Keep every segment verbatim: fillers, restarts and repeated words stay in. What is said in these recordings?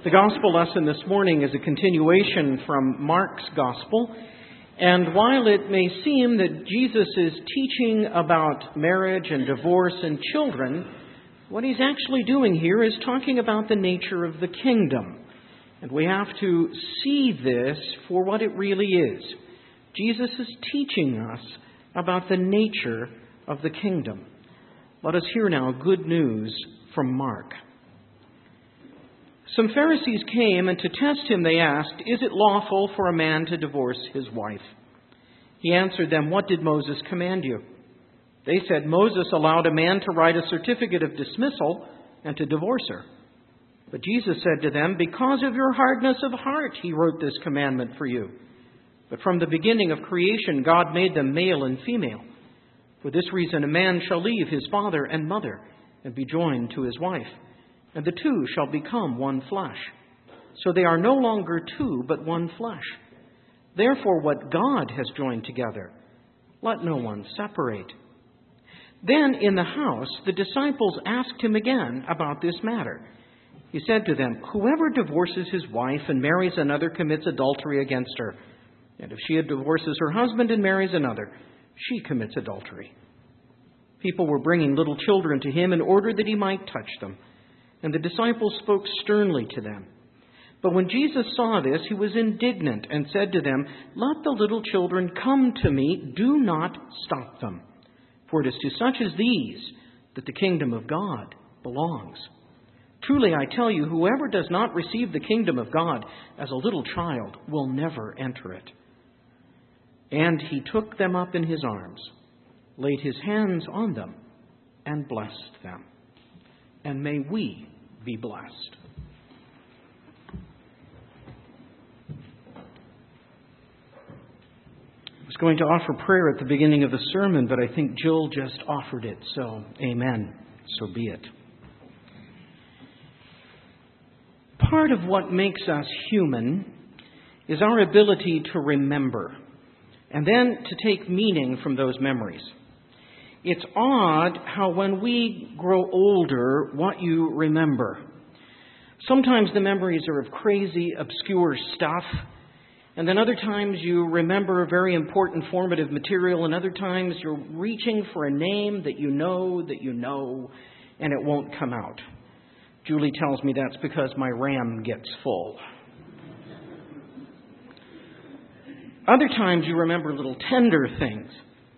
The gospel lesson this morning is a continuation from Mark's gospel. And while it may seem that Jesus is teaching about marriage and divorce and children, what he's actually doing here is talking about the nature of the kingdom. And we have to see this for what it really is. Jesus is teaching us about the nature of the kingdom. Let us hear now good news from Mark. Some Pharisees came, and to test him they asked, "Is it lawful for a man to divorce his wife?" He answered them, "What did Moses command you?" They said, "Moses allowed a man to write a certificate of dismissal and to divorce her." But Jesus said to them, "Because of your hardness of heart, he wrote this commandment for you. But from the beginning of creation, God made them male and female. For this reason, a man shall leave his father and mother and be joined to his wife, and the two shall become one flesh. So they are no longer two, but one flesh. Therefore, what God has joined together, let no one separate." Then in the house, the disciples asked him again about this matter. He said to them, "Whoever divorces his wife and marries another commits adultery against her. And if she divorces her husband and marries another, she commits adultery." People were bringing little children to him in order that he might touch them. And the disciples spoke sternly to them. But when Jesus saw this, he was indignant and said to them, "Let the little children come to me. Do not stop them. For it is to such as these that the kingdom of God belongs. Truly, I tell you, whoever does not receive the kingdom of God as a little child will never enter it." And he took them up in his arms, laid his hands on them, and blessed them. And may we be blessed. I was going to offer prayer at the beginning of the sermon, but I think Jill just offered it, so amen. So be it. Part of what makes us human is our ability to remember, and then to take meaning from those memories. It's odd how when we grow older, what you remember. Sometimes the memories are of crazy, obscure stuff. And then other times you remember very important formative material. And other times you're reaching for a name that you know, that you know, and it won't come out. Julie tells me that's because my RAM gets full. Other times you remember little tender things.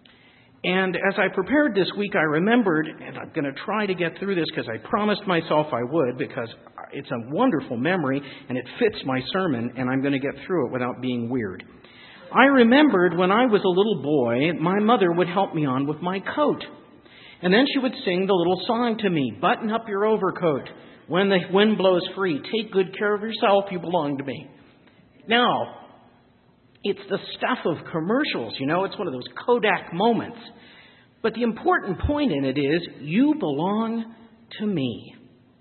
And as I prepared this week, I remembered, and I'm going to try to get through this because I promised myself I would, because it's a wonderful memory and it fits my sermon, and I'm going to get through it without being weird. I remembered when I was a little boy, my mother would help me on with my coat. And then she would sing the little song to me, "Button up your overcoat. When the wind blows free, take good care of yourself, you belong to me." Now, it's the stuff of commercials, you know, it's one of those Kodak moments. But the important point in it is, you belong to me.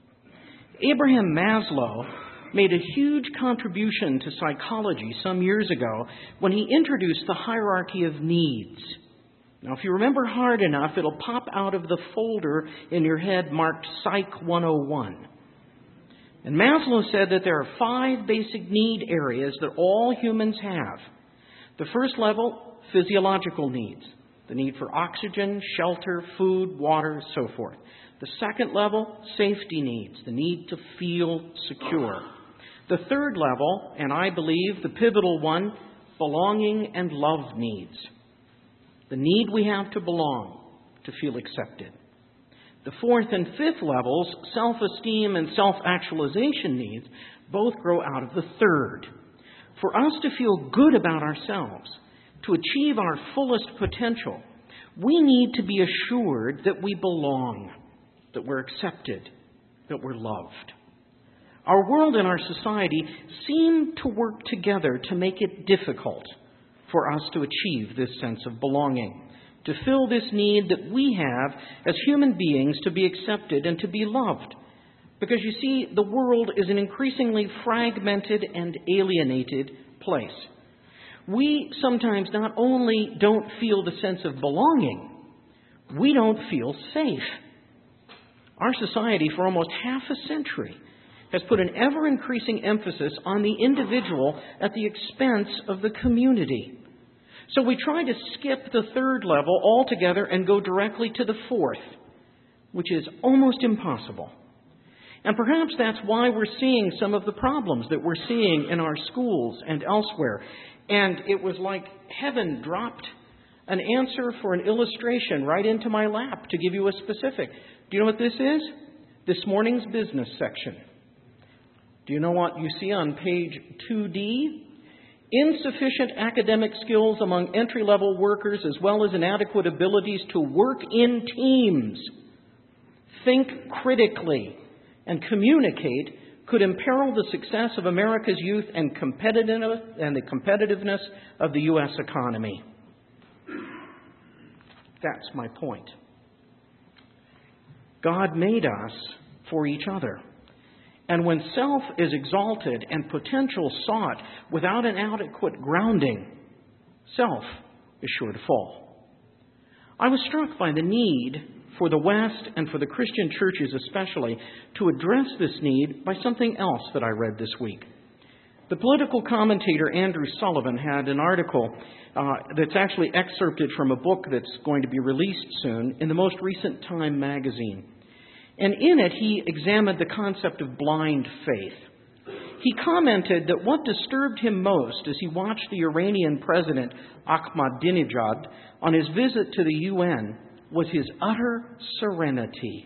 Abraham Maslow made a huge contribution to psychology some years ago when he introduced the hierarchy of needs. Now, if you remember hard enough, it'll pop out of the folder in your head marked Psych one oh one. And Maslow said that there are five basic need areas that all humans have. The first level, physiological needs. The need for oxygen, shelter, food, water, so forth. The second level, safety needs. The need to feel secure. The third level, and I believe the pivotal one, belonging and love needs. The need we have to belong, to feel accepted. The fourth and fifth levels, self-esteem and self-actualization needs, both grow out of the third. For us to feel good about ourselves, to achieve our fullest potential, we need to be assured that we belong, that we're accepted, that we're loved. Our world and our society seem to work together to make it difficult for us to achieve this sense of belonging, to fill this need that we have as human beings to be accepted and to be loved. Because you see, the world is an increasingly fragmented and alienated place. We sometimes not only don't feel the sense of belonging, we don't feel safe. Our society for almost half a century has put an ever-increasing emphasis on the individual at the expense of the community. So we try to skip the third level altogether and go directly to the fourth, which is almost impossible. And perhaps that's why we're seeing some of the problems that we're seeing in our schools and elsewhere. And it was like heaven dropped an answer for an illustration right into my lap to give you a specific. Do you know what this is? This morning's business section. Do you know what you see on page two D? Insufficient academic skills among entry-level workers as well as inadequate abilities to work in teams, think critically, and communicate could imperil the success of America's youth and competitiveness and the competitiveness of the U S economy. That's my point. God made us for each other. And when self is exalted and potential sought without an adequate grounding, self is sure to fall. I was struck by the need for the West and for the Christian churches especially to address this need by something else that I read this week. The political commentator Andrew Sullivan had an article uh, that's actually excerpted from a book that's going to be released soon in the most recent Time magazine. And in it, he examined the concept of blind faith. He commented that what disturbed him most as he watched the Iranian president Ahmadinejad on his visit to the U N was his utter serenity.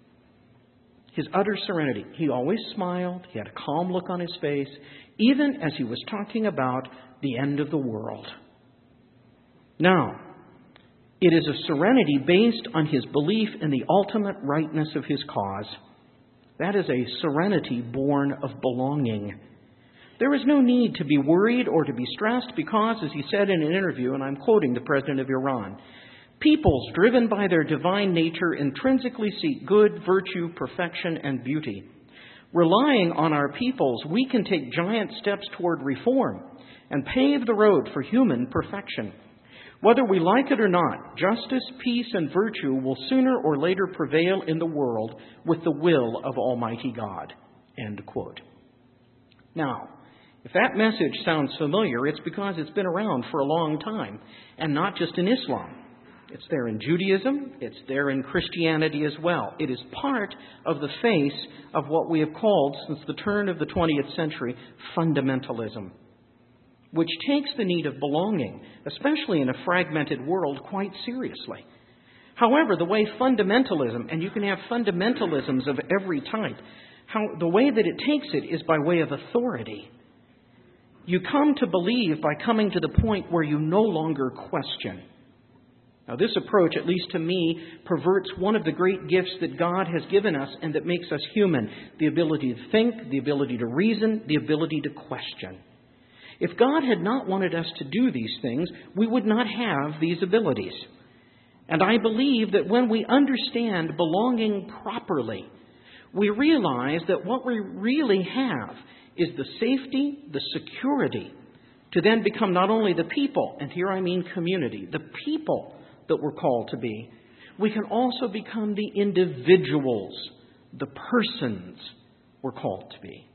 His utter serenity. He always smiled. He had a calm look on his face, even as he was talking about the end of the world. Now, it is a serenity based on his belief in the ultimate rightness of his cause. That is a serenity born of belonging. There is no need to be worried or to be stressed because, as he said in an interview, and I'm quoting the president of Iran, peoples driven by their divine nature intrinsically seek good, virtue, perfection, and beauty. Relying on our peoples, we can take giant steps toward reform and pave the road for human perfection. Whether we like it or not, justice, peace, and virtue will sooner or later prevail in the world with the will of Almighty God. End quote. Now, if that message sounds familiar, it's because it's been around for a long time, and not just in Islam. It's there in Judaism, it's there in Christianity as well. It is part of the face of what we have called, since the turn of the twentieth century, fundamentalism, which takes the need of belonging, especially in a fragmented world, quite seriously. However, the way fundamentalism, and you can have fundamentalisms of every type, how the way that it takes it is by way of authority. You come to believe by coming to the point where you no longer question. Now, this approach, at least to me, perverts one of the great gifts that God has given us and that makes us human: the ability to think, the ability to reason, the ability to question. If God had not wanted us to do these things, we would not have these abilities. And I believe that when we understand belonging properly, we realize that what we really have is the safety, the security, to then become not only the people, and here I mean community, the people that we're called to be. We can also become the individuals, the persons we're called to be.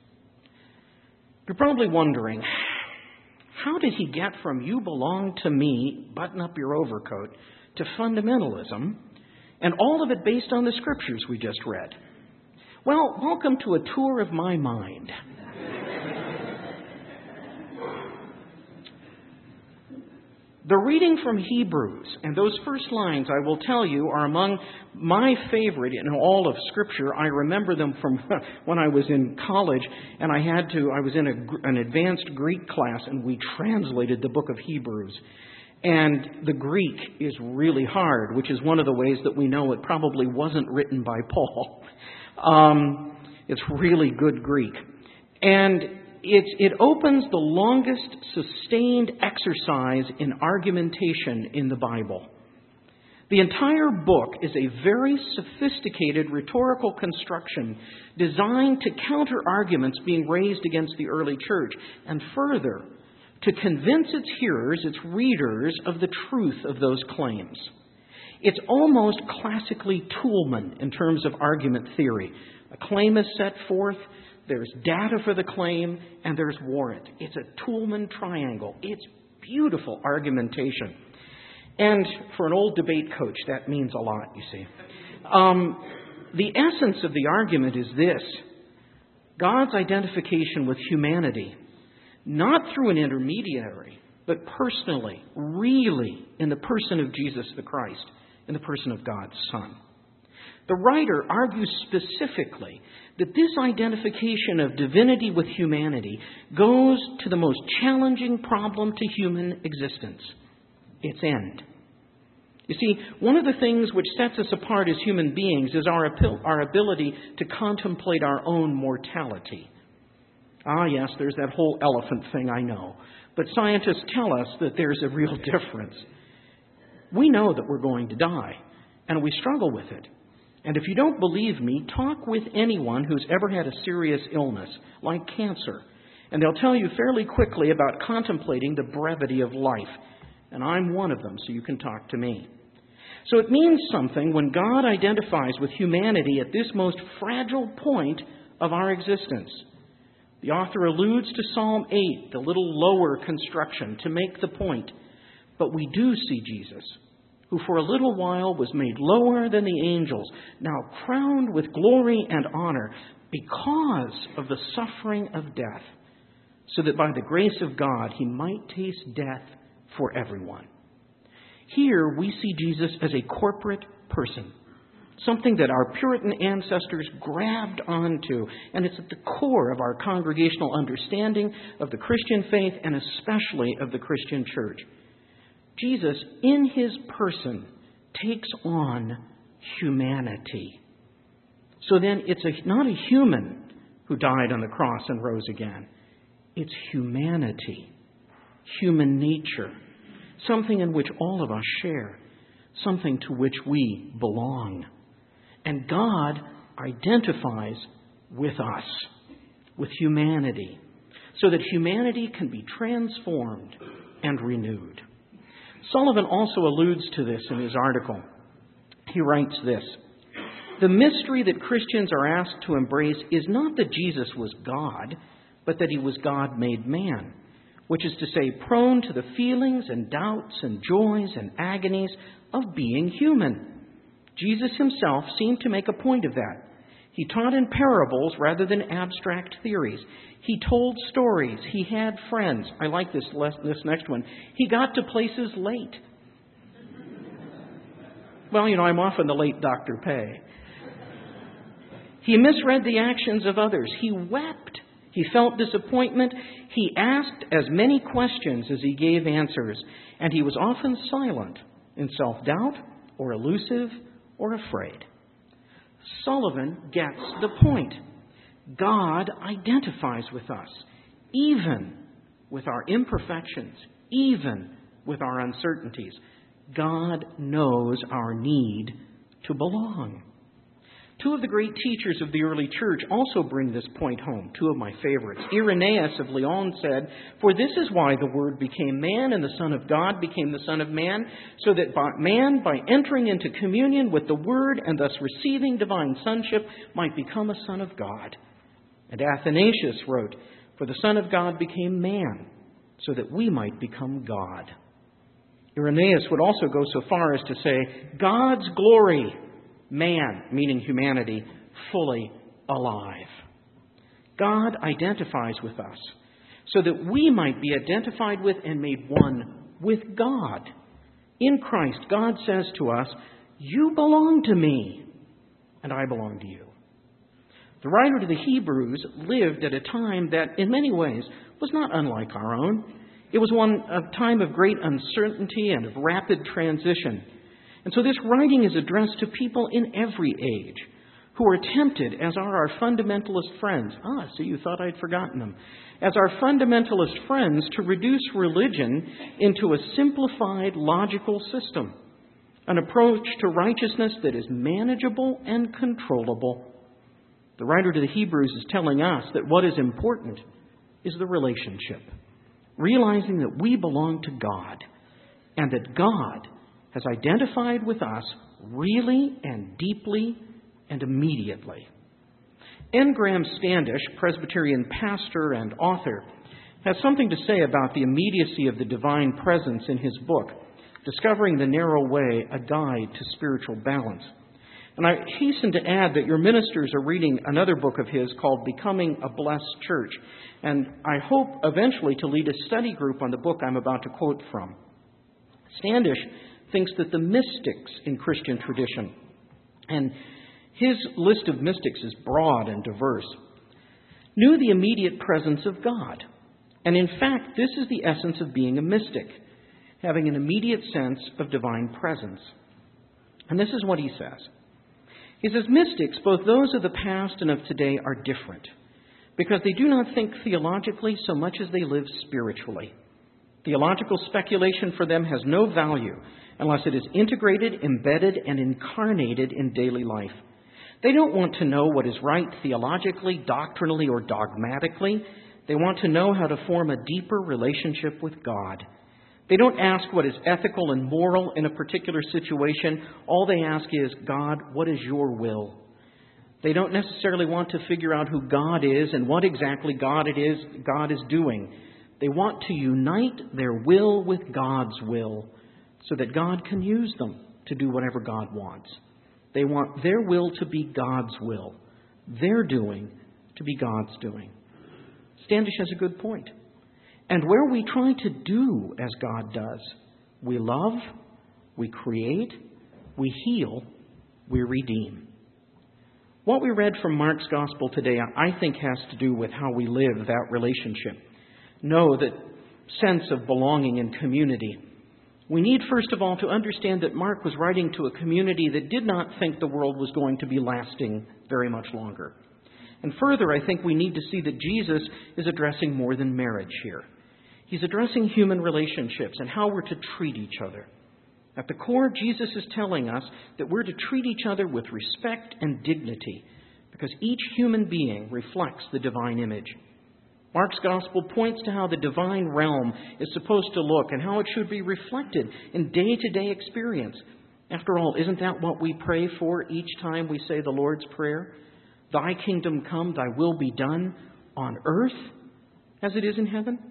You're probably wondering, how did he get from "you belong to me, button up your overcoat," to fundamentalism, and all of it based on the scriptures we just read? Well, welcome to a tour of my mind. The reading from Hebrews, and those first lines, I will tell you, are among my favorite in all of Scripture. I remember them from when I was in college, and I had to, I was in a, an advanced Greek class, and we translated the book of Hebrews. And the Greek is really hard, which is one of the ways that we know it probably wasn't written by Paul. Um, it's really good Greek. And It, it opens the longest sustained exercise in argumentation in the Bible. The entire book is a very sophisticated rhetorical construction designed to counter arguments being raised against the early church, and further, to convince its hearers, its readers, of the truth of those claims. It's almost classically Toulmin in terms of argument theory. A claim is set forth, there's data for the claim, and there's warrant. It's a Toulmin triangle. It's beautiful argumentation. And for an old debate coach, that means a lot, you see. Um, the essence of the argument is this: God's identification with humanity, not through an intermediary, but personally, really, in the person of Jesus the Christ, in the person of God's Son. The writer argues specifically that this identification of divinity with humanity goes to the most challenging problem to human existence: its end. You see, one of the things which sets us apart as human beings is our, our ability to contemplate our own mortality. Ah, yes, there's that whole elephant thing, I know. But scientists tell us that there's a real difference. We know that we're going to die, and we struggle with it. And if you don't believe me, talk with anyone who's ever had a serious illness, like cancer, and they'll tell you fairly quickly about contemplating the brevity of life. And I'm one of them, so you can talk to me. So it means something when God identifies with humanity at this most fragile point of our existence. The author alludes to Psalm eight, the little lower construction, to make the point. But we do see Jesus, who for a little while was made lower than the angels, now crowned with glory and honor because of the suffering of death, so that by the grace of God he might taste death for everyone. Here we see Jesus as a corporate person, something that our Puritan ancestors grabbed onto, and it's at the core of our congregational understanding of the Christian faith and especially of the Christian church. Jesus, in his person, takes on humanity. So then it's a, not a human who died on the cross and rose again. It's humanity, human nature, something in which all of us share, something to which we belong. And God identifies with us, with humanity, so that humanity can be transformed and renewed. Sullivan also alludes to this in his article. He writes this: the mystery that Christians are asked to embrace is not that Jesus was God, but that he was God made man, which is to say, prone to the feelings and doubts and joys and agonies of being human. Jesus himself seemed to make a point of that. He taught in parables rather than abstract theories. He told stories. He had friends. I like this, this next one. He got to places late. Well, you know, I'm often the late Doctor Pay. He misread the actions of others. He wept. He felt disappointment. He asked as many questions as he gave answers. And he was often silent in self-doubt or elusive or afraid. Sullivan gets the point. God identifies with us, even with our imperfections, even with our uncertainties. God knows our need to belong. Two of the great teachers of the early church also bring this point home, two of my favorites. Irenaeus of Lyon said, "For this is why the Word became man and the Son of God became the Son of Man, so that by man, by entering into communion with the Word and thus receiving divine sonship, might become a son of God." And Athanasius wrote, "For the Son of God became man, so that we might become God." Irenaeus would also go so far as to say, God's glory, man, meaning humanity, fully alive. God identifies with us so that we might be identified with and made one with God. In Christ, God says to us, "You belong to me, and I belong to you." The writer to the Hebrews lived at a time that, in many ways, was not unlike our own. It was one a time of great uncertainty and of rapid transition. And so this writing is addressed to people in every age who are tempted, as are our fundamentalist friends. Ah, so you thought I'd forgotten them. As our fundamentalist friends, to reduce religion into a simplified, logical system, an approach to righteousness that is manageable and controllable. The writer to the Hebrews is telling us that what is important is the relationship, realizing that we belong to God and that God has identified with us really and deeply and immediately. N. Graham Standish, Presbyterian pastor and author, has something to say about the immediacy of the divine presence in his book, Discovering the Narrow Way, A Guide to Spiritual Balance. And I hasten to add that your ministers are reading another book of his called Becoming a Blessed Church, and I hope eventually to lead a study group on the book I'm about to quote from. Standish thinks that the mystics in Christian tradition, and his list of mystics is broad and diverse, knew the immediate presence of God. And in fact, this is the essence of being a mystic, having an immediate sense of divine presence. And this is what he says. He says, mystics, both those of the past and of today, are different because they do not think theologically so much as they live spiritually. Theological speculation for them has no value unless it is integrated, embedded, and incarnated in daily life. They don't want to know what is right theologically, doctrinally, or dogmatically. They want to know how to form a deeper relationship with God. They don't ask what is ethical and moral in a particular situation. All they ask is, God, what is your will? They don't necessarily want to figure out who God is and what exactly God it is God is doing. They want to unite their will with God's will so that God can use them to do whatever God wants. They want their will to be God's will, their doing to be God's doing. Standish has a good point. And where we try to do as God does, we love, we create, we heal, we redeem. What we read from Mark's Gospel today, I think, has to do with how we live that relationship. Know that sense of belonging and community. We need, first of all, to understand that Mark was writing to a community that did not think the world was going to be lasting very much longer. And further, I think we need to see that Jesus is addressing more than marriage here. He's addressing human relationships and how we're to treat each other. At the core, Jesus is telling us that we're to treat each other with respect and dignity because each human being reflects the divine image. Mark's Gospel points to how the divine realm is supposed to look and how it should be reflected in day-to-day experience. After all, isn't that what we pray for each time we say the Lord's Prayer? Thy kingdom come, thy will be done on earth as it is in heaven.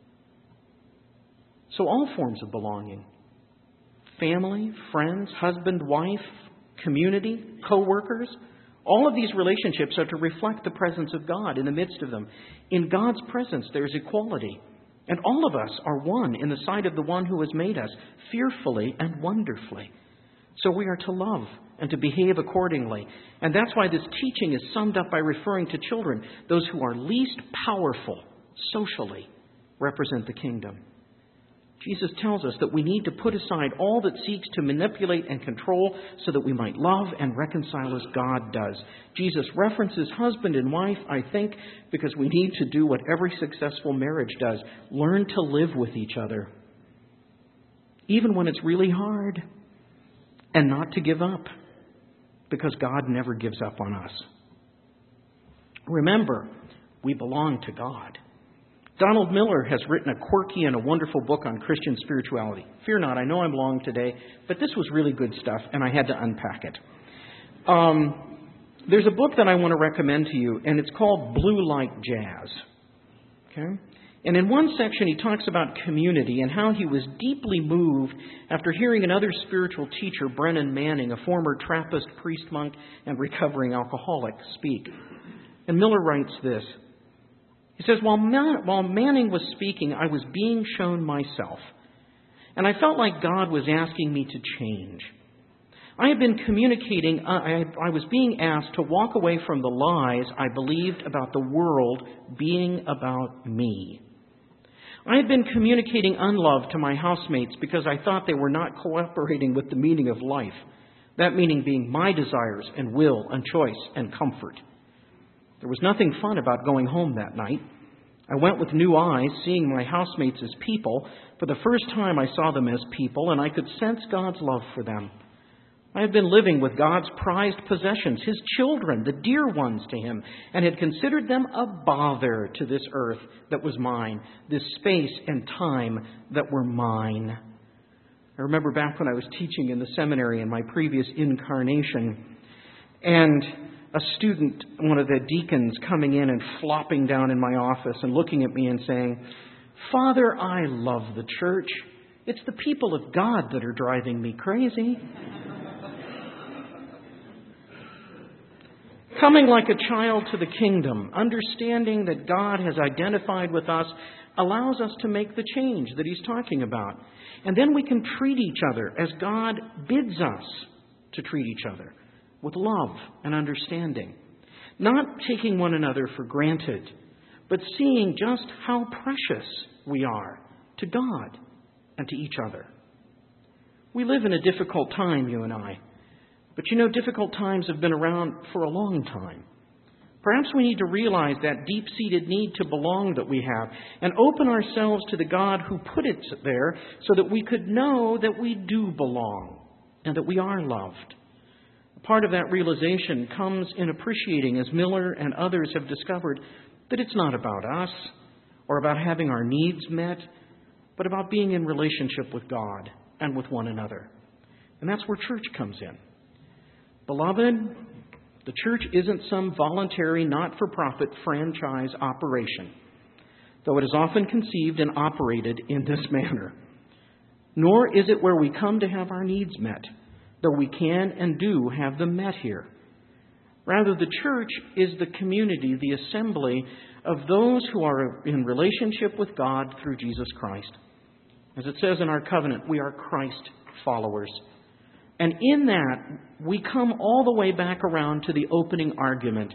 So all forms of belonging, family, friends, husband, wife, community, co-workers, all of these relationships are to reflect the presence of God in the midst of them. In God's presence, there's equality. And all of us are one in the sight of the one who has made us fearfully and wonderfully. So we are to love and to behave accordingly. And that's why this teaching is summed up by referring to children. Those who are least powerful socially represent the kingdom. Jesus tells us that we need to put aside all that seeks to manipulate and control so that we might love and reconcile as God does. Jesus references husband and wife, I think, because we need to do what every successful marriage does. Learn to live with each other, even when it's really hard, and not to give up, because God never gives up on us. Remember, we belong to God. Donald Miller has written a quirky and a wonderful book on Christian spirituality. Fear not, I know I'm long today, but this was really good stuff, and I had to unpack it. Um, there's a book that I want to recommend to you, and it's called Blue Like Jazz. Okay? And in one section, he talks about community and how he was deeply moved after hearing another spiritual teacher, Brennan Manning, a former Trappist priest monk and recovering alcoholic, speak. And Miller writes this. He says, while, Man- while Manning was speaking, I was being shown myself. And I felt like God was asking me to change. I had been communicating, uh, I, I was being asked to walk away from the lies I believed about the world being about me. I had been communicating unlove to my housemates because I thought they were not cooperating with the meaning of life. That meaning being my desires and will and choice and comfort. There was nothing fun about going home that night. I went with new eyes, seeing my housemates as people. For the first time, I saw them as people, and I could sense God's love for them. I had been living with God's prized possessions, His children, the dear ones to Him, and had considered them a bother to this earth that was mine, this space and time that were mine. I remember back when I was teaching in the seminary in my previous incarnation, and a student, one of the deacons, coming in and flopping down in my office and looking at me and saying, "Father, I love the church. It's the people of God that are driving me crazy." Coming like a child to the kingdom, understanding that God has identified with us, allows us to make the change that He's talking about. And then we can treat each other as God bids us to treat each other, with love and understanding. Not taking one another for granted, but seeing just how precious we are to God and to each other. We live in a difficult time, you and I. But you know, difficult times have been around for a long time. Perhaps we need to realize that deep-seated need to belong that we have and open ourselves to the God who put it there so that we could know that we do belong and that we are loved. Part of that realization comes in appreciating, as Miller and others have discovered, that it's not about us or about having our needs met, but about being in relationship with God and with one another. And that's where church comes in. Beloved, the church isn't some voluntary, not-for-profit franchise operation, though it is often conceived and operated in this manner. Nor is it where we come to have our needs met, though we can and do have them met here. Rather, the church is the community, the assembly of those who are in relationship with God through Jesus Christ. As it says in our covenant, we are Christ followers. And in that, we come all the way back around to the opening argument.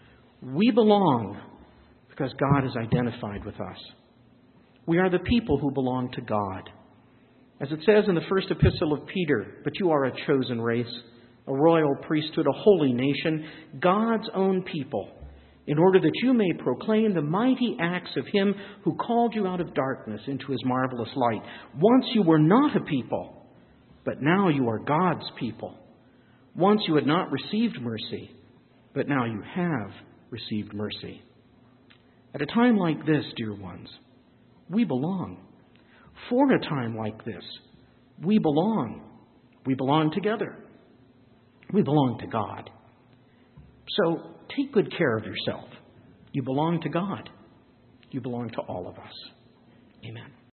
We belong because God is identified with us. We are the people who belong to God. As it says in the first epistle of Peter, "But you are a chosen race, a royal priesthood, a holy nation, God's own people, in order that you may proclaim the mighty acts of Him who called you out of darkness into His marvelous light. Once you were not a people, but now you are God's people. Once you had not received mercy, but now you have received mercy." At a time like this, dear ones, we belong. For a time like this, we belong. We belong together. We belong to God. So take good care of yourself. You belong to God. You belong to all of us. Amen.